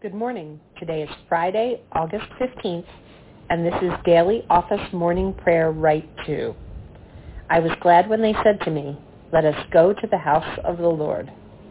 Good morning. Today is Friday, August 15th, and this is Daily Office Morning Prayer Rite 2. I was glad when they said to me, "Let us go to the house of the Lord."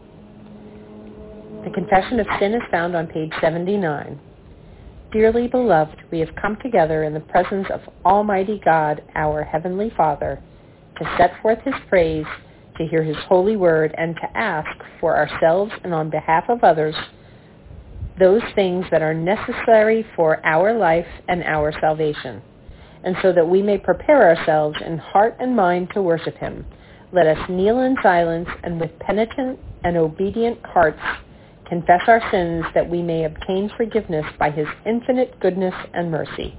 The confession of sin is found on page 79. Dearly beloved, we have come together in the presence of Almighty God, our Heavenly Father, to set forth His praise, to hear His holy word, and to ask for ourselves and on behalf of others those things that are necessary for our life and our salvation. And so that we may prepare ourselves in heart and mind to worship Him, let us kneel in silence and with penitent and obedient hearts confess our sins that we may obtain forgiveness by His infinite goodness and mercy.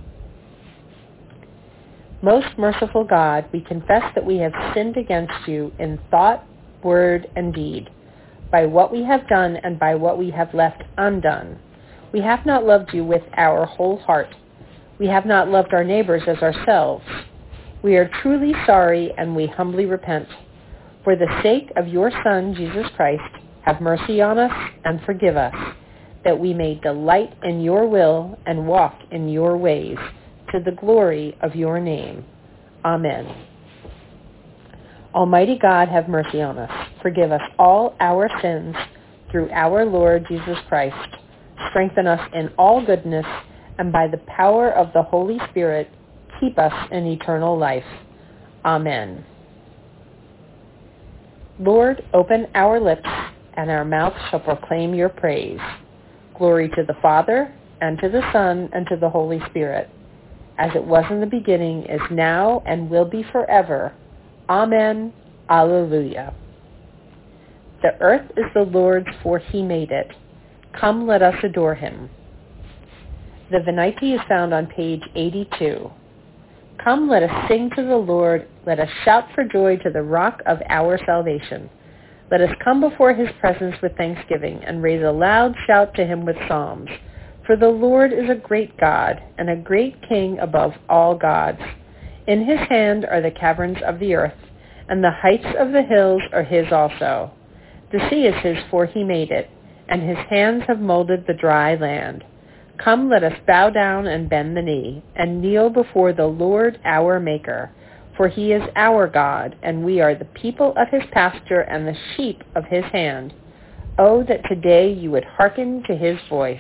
Most merciful God, we confess that we have sinned against You in thought, word, and deed, by what we have done and by what we have left undone. We have not loved You with our whole heart. We have not loved our neighbors as ourselves. We are truly sorry and we humbly repent. For the sake of Your Son, Jesus Christ, have mercy on us and forgive us, that we may delight in Your will and walk in Your ways, to the glory of Your name. Amen. Almighty God, have mercy on us. Forgive us all our sins through our Lord Jesus Christ. Strengthen us in all goodness, and by the power of the Holy Spirit, keep us in eternal life. Amen. Lord, open our lips, and our mouth shall proclaim Your praise. Glory to the Father, and to the Son, and to the Holy Spirit, as it was in the beginning, is now, and will be forever. Amen. Alleluia. The earth is the Lord's, for He made it. Come, let us adore Him. The Venite is found on page 82. Come, let us sing to the Lord. Let us shout for joy to the rock of our salvation. Let us come before His presence with thanksgiving and raise a loud shout to Him with psalms. For the Lord is a great God and a great King above all gods. In His hand are the caverns of the earth, and the heights of the hills are His also. The sea is His, for He made it, and His hands have molded the dry land. Come, let us bow down and bend the knee, and kneel before the Lord our Maker. For He is our God, and we are the people of His pasture and the sheep of His hand. Oh, that today you would hearken to His voice.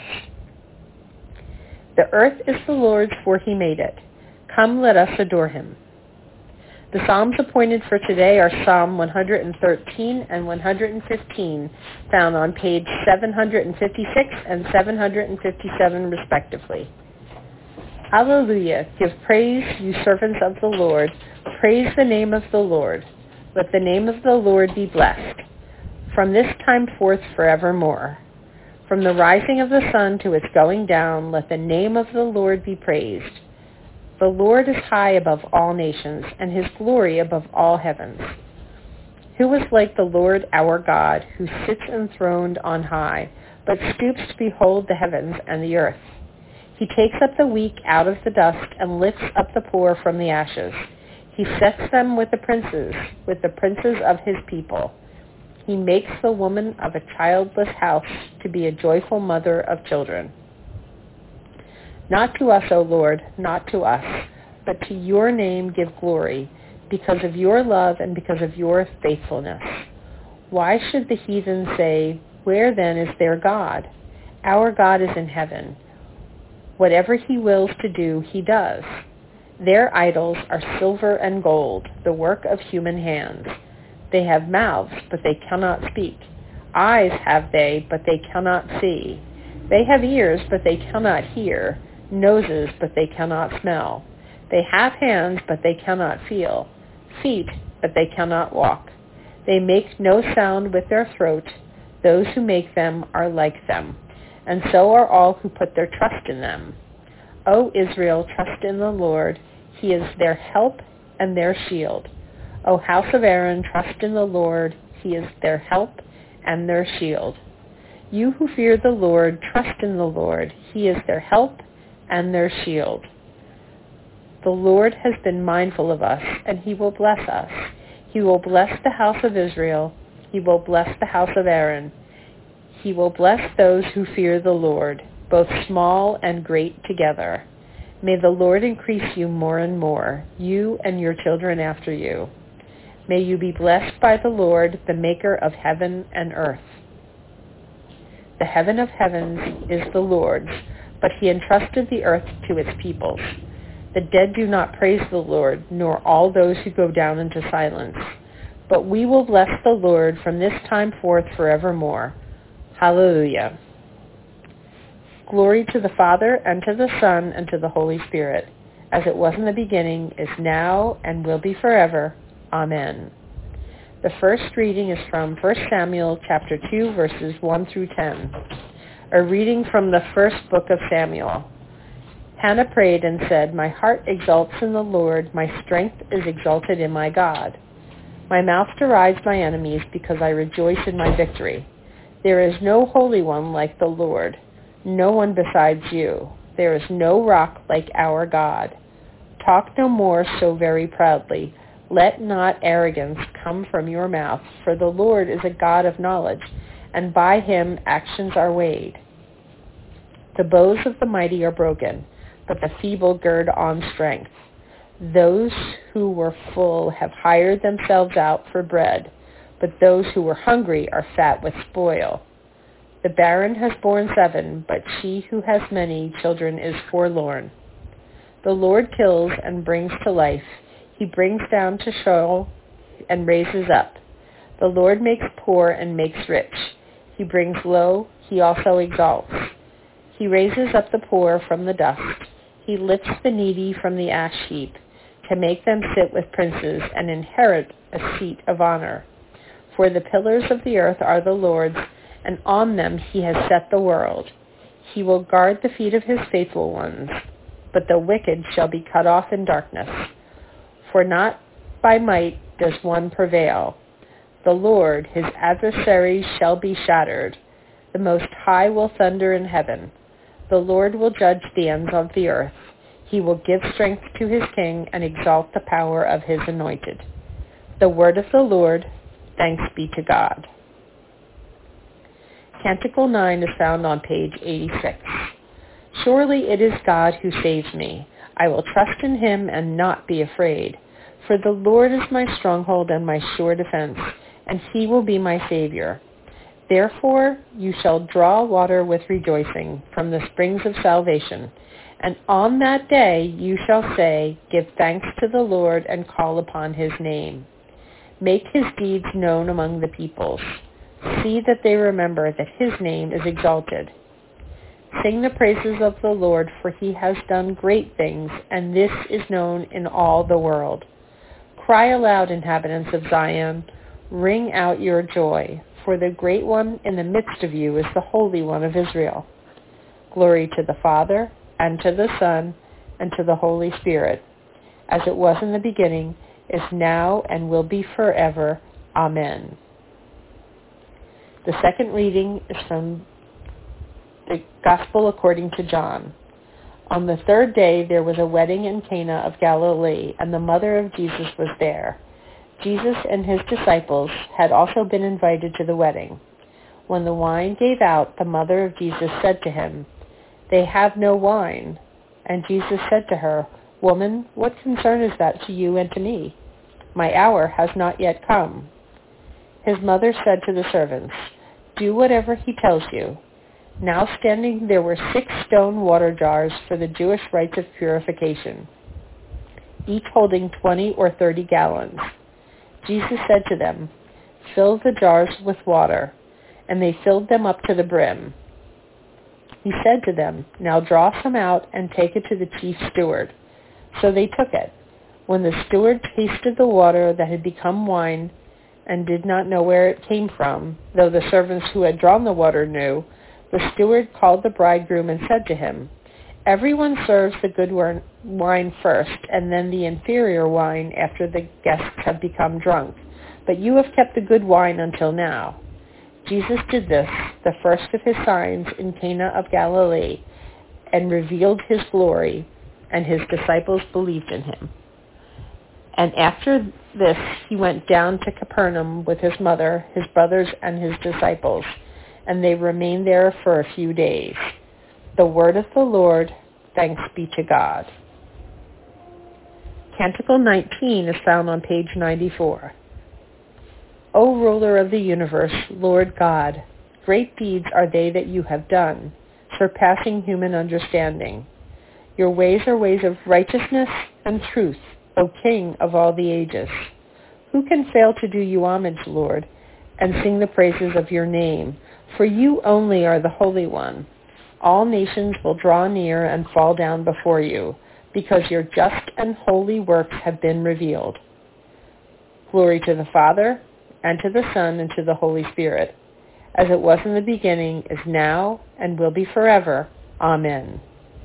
The earth is the Lord's, for He made it. Come, let us adore Him. The Psalms appointed for today are Psalm 113 and 115, found on page 756 and 757 respectively. Alleluia! Give praise, you servants of the Lord. Praise the name of the Lord. Let the name of the Lord be blessed, from this time forth forevermore. From the rising of the sun to its going down, let the name of the Lord be praised. The Lord is high above all nations, and His glory above all heavens. Who is like the Lord our God, who sits enthroned on high, but stoops to behold the heavens and the earth? He takes up the weak out of the dust and lifts up the poor from the ashes. He sets them with the princes of His people. He makes the woman of a childless house to be a joyful mother of children. Not to us, O Lord, not to us, but to Your name give glory, because of Your love and because of Your faithfulness. Why should the heathen say, "Where then is their God?" Our God is in heaven. Whatever He wills to do, He does. Their idols are silver and gold, the work of human hands. They have mouths, but they cannot speak. Eyes have they, but they cannot see. They have ears, but they cannot hear. Noses, but they cannot smell. They have hands, but they cannot feel. Feet, but they cannot walk. They make no sound with their throat. Those who make them are like them, and so are all who put their trust in them. O Israel, trust in the Lord. He is their help and their shield. O house of Aaron, trust in the Lord. He is their help and their shield. You who fear the Lord, trust in the Lord. He is their help and their shield. The Lord has been mindful of us, and He will bless us. He will bless the house of Israel. He will bless the house of Aaron. He will bless those who fear the Lord, both small and great together. May the Lord increase you more and more, you and your children after you. May you be blessed by the Lord, the maker of heaven and earth. The heaven of heavens is the Lord's, but he entrusted the earth to its peoples. The dead do not praise the Lord, nor all those who go down into silence. But we will bless the Lord from this time forth forevermore. Hallelujah. Glory to the Father, and to the Son, and to the Holy Spirit, as it was in the beginning, is now, and will be forever. Amen. The first reading is from 1 Samuel chapter 2, verses 1 through 10. A reading from the first book of Samuel. Hannah prayed and said, "My heart exalts in the Lord, my strength is exalted in my God. My mouth derides my enemies because I rejoice in my victory. There is no holy one like the Lord, no one besides you. There is no rock like our God. Talk no more so very proudly. Let not arrogance come from your mouth, for the Lord is a God of knowledge, and by him actions are weighed. The bows of the mighty are broken, but the feeble gird on strength. Those who were full have hired themselves out for bread, but those who were hungry are fat with spoil. The barren has borne 7, but she who has many children is forlorn. The Lord kills and brings to life. He brings down to Sheol and raises up. The Lord makes poor and makes rich. He brings low, he also exalts. He raises up the poor from the dust. He lifts the needy from the ash heap, to make them sit with princes and inherit a seat of honor. For the pillars of the earth are the Lord's, and on them he has set the world. He will guard the feet of his faithful ones, but the wicked shall be cut off in darkness. For not by might does one prevail. The Lord, his adversaries, shall be shattered. The Most High will thunder in heaven. The Lord will judge the ends of the earth. He will give strength to his king and exalt the power of his anointed. The word of the Lord. Thanks be to God. Canticle 9 is found on page 86. Surely it is God who saves me. I will trust in him and not be afraid. For the Lord is my stronghold and my sure defense, and he will be my Savior. Therefore you shall draw water with rejoicing from the springs of salvation. And on that day you shall say, Give thanks to the Lord and call upon his name. Make his deeds known among the peoples. See that they remember that his name is exalted. Sing the praises of the Lord, for he has done great things, and this is known in all the world. Cry aloud, inhabitants of Zion. Ring out your joy, for the great one in the midst of you is the Holy One of Israel. Glory to the Father, and to the Son, and to the Holy Spirit, as it was in the beginning, is now, and will be forever. Amen. The second reading is from the Gospel according to John. On the third day there was a wedding in Cana of Galilee, and the mother of Jesus was there. Jesus and his disciples had also been invited to the wedding. When the wine gave out, the mother of Jesus said to him, They have no wine. And Jesus said to her, Woman, what concern is that to you and to me? My hour has not yet come. His mother said to the servants, Do whatever he tells you. Now standing there were 6 stone water jars for the Jewish rites of purification, each holding 20 or 30 gallons. Jesus said to them, Fill the jars with water. And they filled them up to the brim. He said to them, Now draw some out and take it to the chief steward. So they took it. When the steward tasted the water that had become wine and did not know where it came from, though the servants who had drawn the water knew, the steward called the bridegroom and said to him, Everyone serves the good wine first, and then the inferior wine after the guests have become drunk. But you have kept the good wine until now. Jesus did this, the first of his signs in Cana of Galilee, and revealed his glory, and his disciples believed in him. And after this he went down to Capernaum with his mother, his brothers, and his disciples. and they remained there for a few days. The word of the Lord. Thanks be to God. Canticle 19 is found on page 94. O ruler of the universe, Lord God, great deeds are they that you have done, surpassing human understanding. Your ways are ways of righteousness and truth, O King of all the ages. Who can fail to do you homage, Lord, and sing the praises of your name? For you only are the Holy One. All nations will draw near and fall down before you, because your just and holy works have been revealed. Glory to the Father, and to the Son, and to the Holy Spirit, as it was in the beginning, is now, and will be forever. Amen.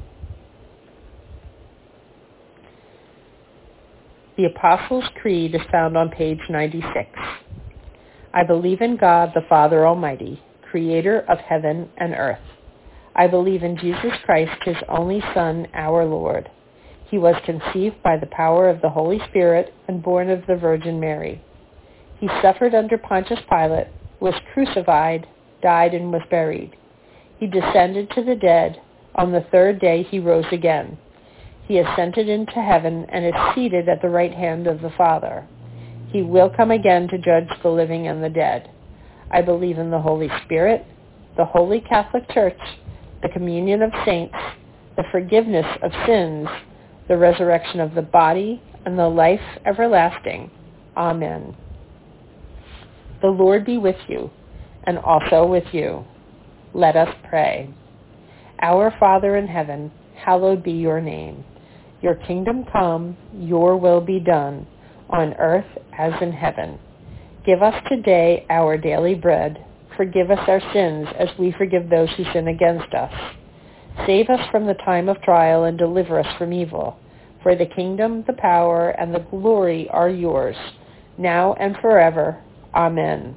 The Apostles' Creed is found on page 96. I believe in God, the Father Almighty, creator of heaven and earth. I believe in Jesus Christ, his only Son, our Lord. He was conceived by the power of the Holy Spirit and born of the Virgin Mary. He suffered under Pontius Pilate, was crucified, died, and was buried. He descended to the dead. On the third day he rose again. He ascended into heaven and is seated at the right hand of the Father. He will come again to judge the living and the dead. I believe in the Holy Spirit, the Holy Catholic Church, the communion of saints, the forgiveness of sins, the resurrection of the body, and the life everlasting. Amen. The Lord be with you, and also with you. Let us pray. Our Father in heaven, hallowed be your name. Your kingdom come, your will be done, on earth as in heaven. Give us today our daily bread. Forgive us our sins as we forgive those who sin against us. Save us from the time of trial and deliver us from evil. For the kingdom, the power, and the glory are yours, now and forever. Amen.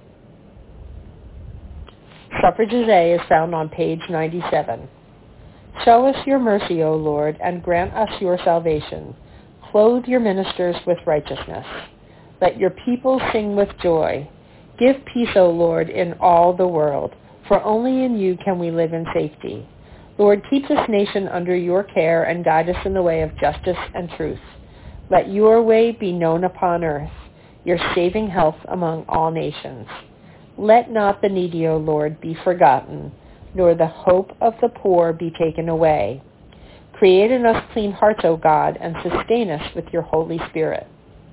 Suffrages A is found on page 97. Show us your mercy, O Lord, and grant us your salvation. Clothe your ministers with righteousness. Let your people sing with joy. Give peace, O Lord, in all the world, for only in you can we live in safety. Lord, keep this nation under your care and guide us in the way of justice and truth. Let your way be known upon earth, your saving health among all nations. Let not the needy, O Lord, be forgotten, nor the hope of the poor be taken away. Create in us clean hearts, O God, and sustain us with your Holy Spirit.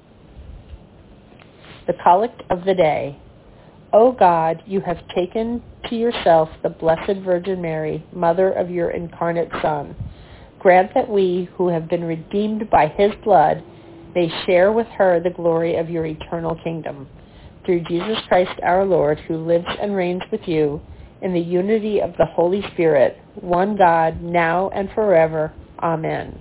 The Collect of the Day. O God, you have taken to yourself the Blessed Virgin Mary, Mother of your incarnate Son. Grant that we, who have been redeemed by his blood, may share with her the glory of your eternal kingdom. Through Jesus Christ our Lord, who lives and reigns with you, in the unity of the Holy Spirit, one God, now and forever. Amen.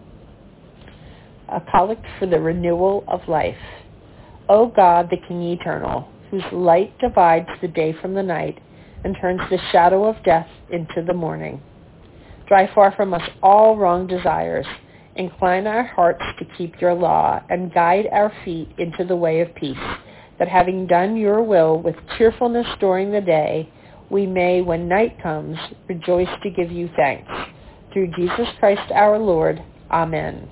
A Collect for the Renewal of Life. O God, the King eternal, whose light divides the day from the night and turns the shadow of death into the morning. Drive far from us all wrong desires. Incline our hearts to keep your law and guide our feet into the way of peace, that having done your will with cheerfulness during the day, we may, when night comes, rejoice to give you thanks. Through Jesus Christ our Lord. Amen.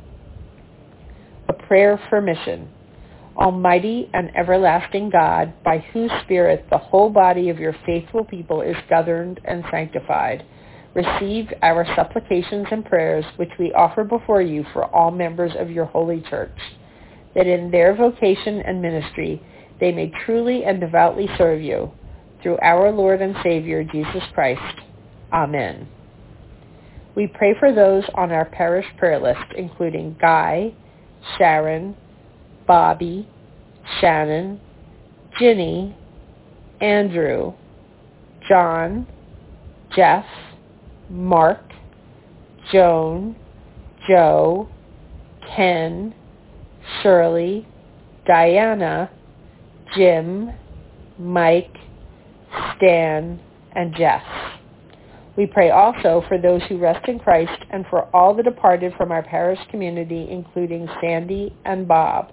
A prayer for mission. Almighty and everlasting God, by whose Spirit the whole body of your faithful people is governed and sanctified, receive our supplications and prayers which we offer before you for all members of your holy church, that in their vocation and ministry they may truly and devoutly serve you, through our Lord and Savior, Jesus Christ. Amen. We pray for those on our parish prayer list, including Guy, Sharon, Bobby, Shannon, Ginny, Andrew, John, Jeff, Mark, Joan, Joe, Ken, Shirley, Diana, Jim, Mike, Stan, and Jess. We pray also for those who rest in Christ and for all the departed from our parish community, including Sandy and Bob.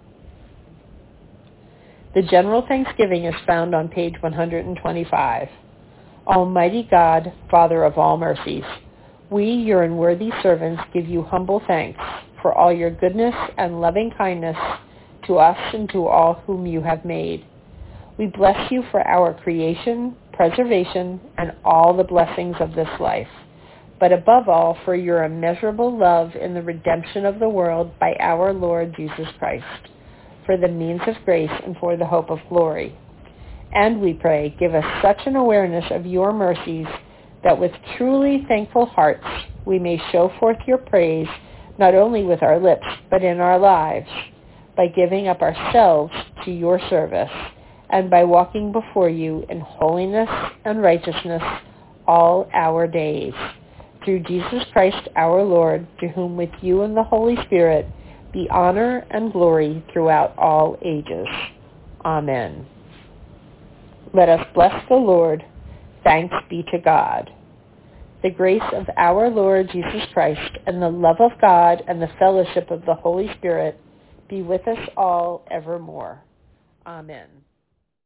The General Thanksgiving is found on page 125. Almighty God, Father of all mercies, we, your unworthy servants, give you humble thanks for all your goodness and loving kindness to us and to all whom you have made. We bless you for our creation, preservation, and all the blessings of this life, but above all for your immeasurable love in the redemption of the world by our Lord Jesus Christ, for the means of grace and for the hope of glory. And we pray, give us such an awareness of your mercies that with truly thankful hearts we may show forth your praise not only with our lips but in our lives, by giving up ourselves to your service and by walking before you in holiness and righteousness all our days. Through Jesus Christ our Lord, to whom with you and the Holy Spirit be honor and glory throughout all ages. Amen. Let us bless the Lord. Thanks be to God. The grace of our Lord Jesus Christ and the love of God and the fellowship of the Holy Spirit be with us all evermore. Amen.